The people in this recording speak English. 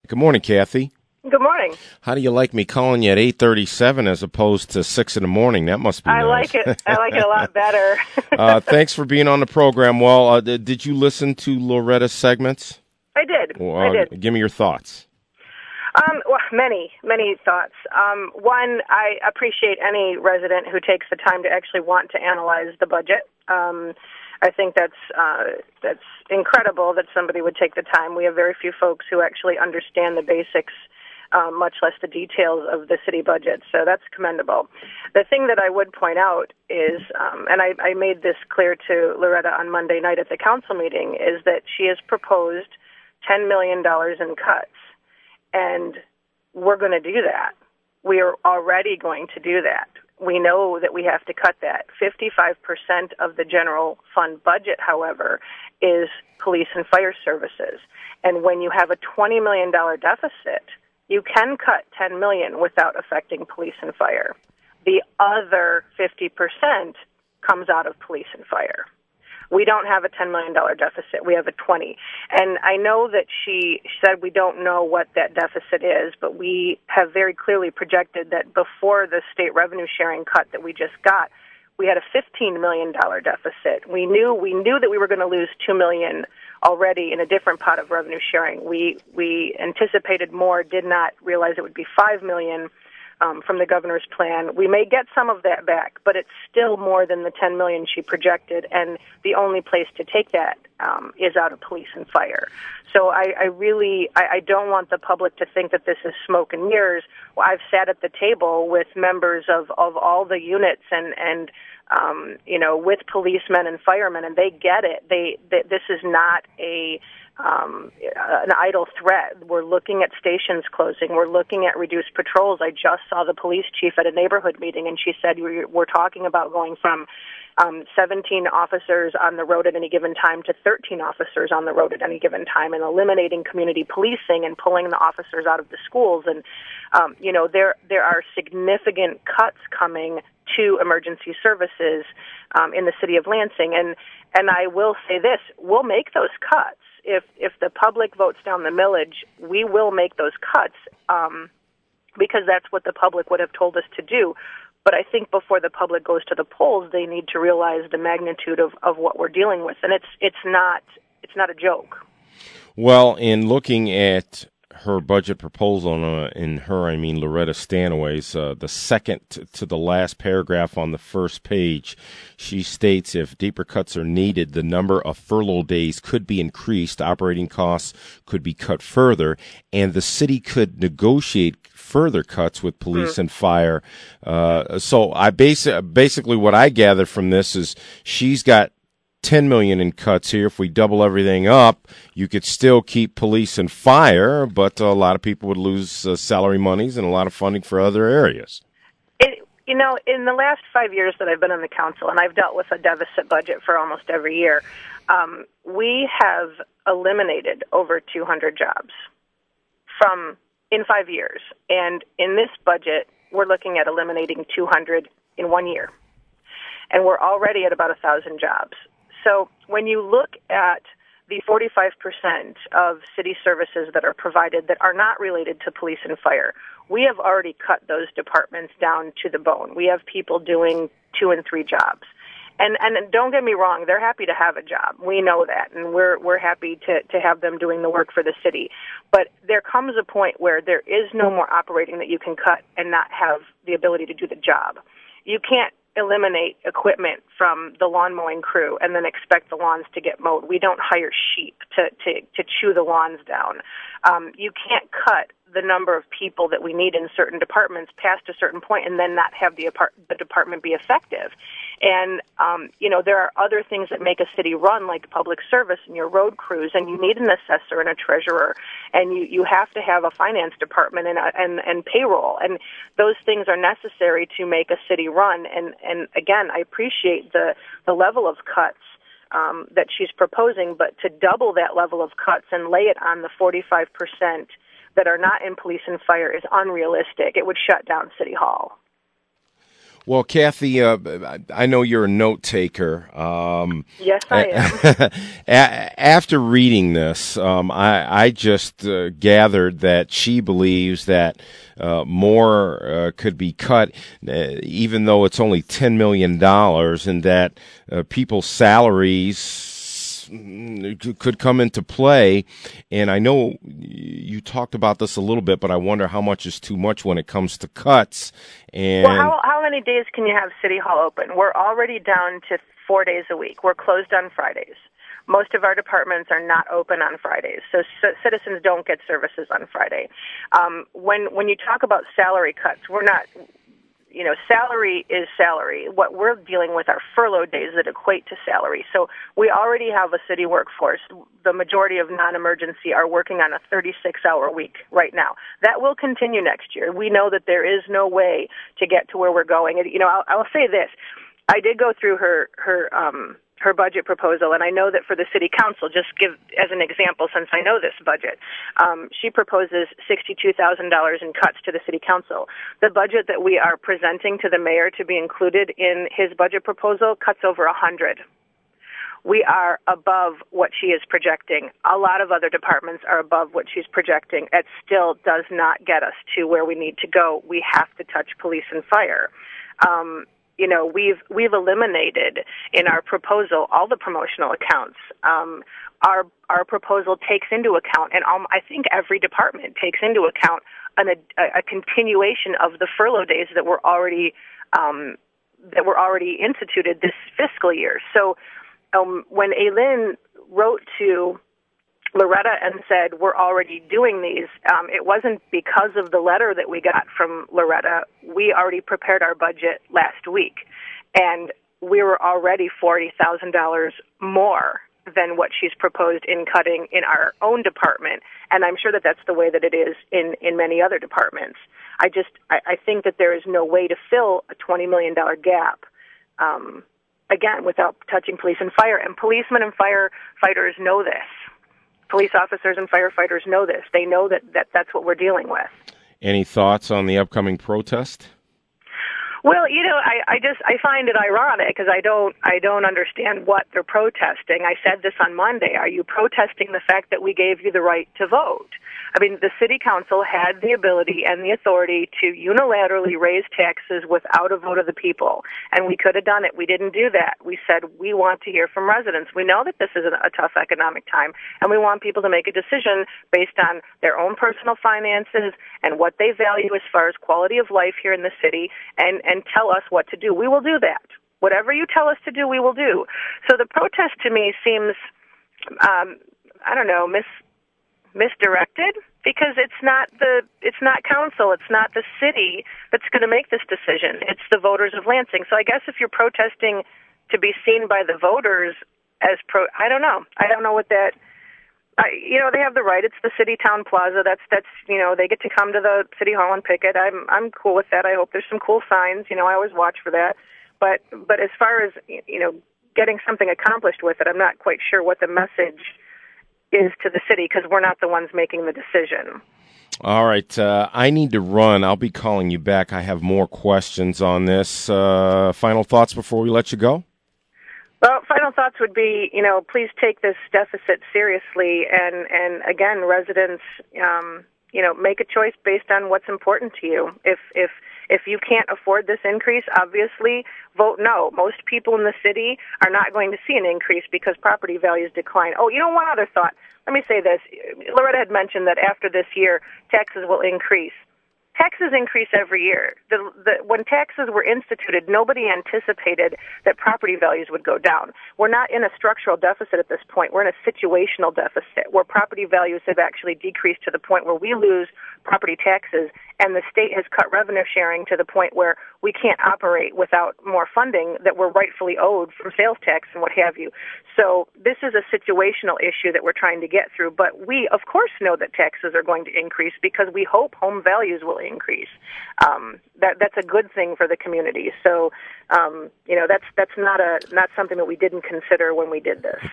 Good morning, Kathy. Good morning. How do you like me calling you at 8:37 as opposed to 6 in the morning? That must be nice. I like it. I like it a lot better. Thanks for being on the program. Well, did you listen to Loretta's segments? I did. I did. Give me your thoughts. Well, many thoughts. One, I appreciate any resident who takes the time to actually want to analyze the budget. I think that's incredible that somebody would take the time. We have very few folks who actually understand the basics, much less the details of the city budget. So that's commendable. The thing that I would point out is, and I made this clear to Loretta on Monday night at the council meeting, is that she has proposed $10 million in cuts. And we're going to do that. We are already going to do that. We know that we have to cut that. 55% of the general fund budget, however, is police and fire services. And when you have a $20 million deficit, you can cut $10 million without affecting police and fire. The other 50% comes out of police and fire. We don't have a $10 million deficit. We have a 20. And I know that she said we don't know what that deficit is, but we have very clearly projected that before the state revenue sharing cut that we just got, we had a $15 million deficit. We knew that we were going to lose $2 million already in a different pot of revenue sharing. We anticipated more, did not realize it would be $5 million. From the governor's plan. We may get some of that back, but it's still more than the $10 million she projected, and the only place to take that is out of police and fire. So I don't want the public to think that this is smoke and mirrors. Well, I've sat at the table with members of all the units and with policemen and firemen, and they get it. This is not an idle threat. We're looking at stations closing. We're looking at reduced patrols. I just saw the police chief at a neighborhood meeting, and she said we're talking about going from 17 officers on the road at any given time to 13 officers on the road at any given time, and eliminating community policing and pulling the officers out of the schools. And there are significant cuts coming to emergency services in the city of Lansing. And I will say this: we'll make those cuts. If the public votes down the millage, we will make those cuts because that's what the public would have told us to do. But I think before the public goes to the polls, they need to realize the magnitude of what we're dealing with, and it's not a joke. Well, in looking at her budget proposal, I mean Loretta Stanaway's, the second to the last paragraph on the first page, she states if deeper cuts are needed, the number of furlough days could be increased, operating costs could be cut further, and the city could negotiate further cuts with police and fire. So I basically what I gather from this is she's got $10 million in cuts here. If we double everything up, you could still keep police and fire, but a lot of people would lose salary monies and a lot of funding for other areas. In the last 5 years that I've been on the council, and I've dealt with a deficit budget for almost every year, we have eliminated over 200 jobs in 5 years. And in this budget, we're looking at eliminating 200 in 1 year. And we're already at about 1,000 jobs. So when you look at the 45% of city services that are provided that are not related to police and fire, we have already cut those departments down to the bone. We have people doing 2 and 3 jobs. And don't get me wrong, they're happy to have a job. We know that, and we're happy to have them doing the work for the city. But there comes a point where there is no more operating that you can cut and not have the ability to do the job. You can't eliminate equipment from the lawn mowing crew and then expect the lawns to get mowed. We don't hire sheep to chew the lawns down. You can't cut the number of people that we need in certain departments past a certain point and then not have the department be effective. And, there are other things that make a city run, like public service and your road crews, and you need an assessor and a treasurer, and you have to have a finance department and payroll. And those things are necessary to make a city run. And again, I appreciate the level of cuts that she's proposing, but to double that level of cuts and lay it on the 45% that are not in police and fire is unrealistic. It would shut down City Hall. Well, Kathy, I know you're a note taker. Yes, I am. After reading this, I just gathered that she believes that more could be cut, even though it's only $10 million, and that people's salaries could come into play. And I know you talked about this a little bit, but I wonder how much is too much when it comes to cuts. And well, how many days can you have City Hall open? We're already down to 4 days a week. We're closed on Fridays. Most of our departments are not open on Fridays, so citizens don't get services on Friday. When you talk about salary cuts, we're not. Salary is salary. What we're dealing with are furlough days that equate to salary. So we already have a city workforce. The majority of non-emergency are working on a 36-hour week right now. That will continue next year. We know that there is no way to get to where we're going. And, I'll say this. I did go through her budget proposal, and I know that for the city council, just give as an example, since I know this budget, she proposes $62,000 in cuts to the city council. The budget that we are presenting to the mayor to be included in his budget proposal cuts over 100. We are above what she is projecting. A lot of other departments are above what she's projecting. It still does not get us to where we need to go. We have to touch police and fire. We've eliminated in our proposal all the promotional accounts. Our proposal takes into account, and I think every department takes into account a continuation of the furlough days that were already instituted this fiscal year. So when Aileen wrote to Loretta and said, we're already doing these, it wasn't because of the letter that we got from Loretta. We already prepared our budget last week, and we were already $40,000 more than what she's proposed in cutting in our own department, and I'm sure that that's the way that it is in many other departments. I think that there is no way to fill a $20 million gap, again, without touching police and fire, and policemen and firefighters know this. Police officers and firefighters know this. They know that that's what we're dealing with. Any thoughts on the upcoming protest? Well, I find it ironic because I don't understand what they're protesting. I said this on Monday. Are you protesting the fact that we gave you the right to vote? I mean, the city council had the ability and the authority to unilaterally raise taxes without a vote of the people, and we could have done it. We didn't do that. We said we want to hear from residents. We know that this is a tough economic time, and we want people to make a decision based on their own personal finances and what they value as far as quality of life here in the city, and tell us what to do. We will do that. Whatever you tell us to do, we will do. So the protest to me seems, misdirected, because it's not council, it's not the city that's going to make this decision. It's the voters of Lansing. So I guess if you're protesting to be seen by the voters as I don't know what that. They have the right. It's the city town plaza. That's they get to come to the city hall and picket. I'm cool with that. I hope there's some cool signs. I always watch for that. But as far as getting something accomplished with it, I'm not quite sure what the message is to the city, because we're not the ones making the decision. All right. I need to run. I'll be calling you back. I have more questions on this. Final thoughts before we let you go? Well, final thoughts would be, please take this deficit seriously, and again, residents, make a choice based on what's important to you. If you can't afford this increase, obviously, vote no. Most people in the city are not going to see an increase because property values decline. Oh, one other thought. Let me say this. Loretta had mentioned that after this year, taxes will increase. Taxes increase every year. When taxes were instituted, nobody anticipated that property values would go down. We're not in a structural deficit at this point. We're in a situational deficit where property values have actually decreased to the point where we lose property taxes, and the state has cut revenue sharing to the point where we can't operate without more funding that we're rightfully owed from sales tax and what have you. So this is a situational issue that we're trying to get through, but we, of course, know that taxes are going to increase because we hope home values will increase. That's a good thing for the community. So, that's not something that we didn't consider when we did this.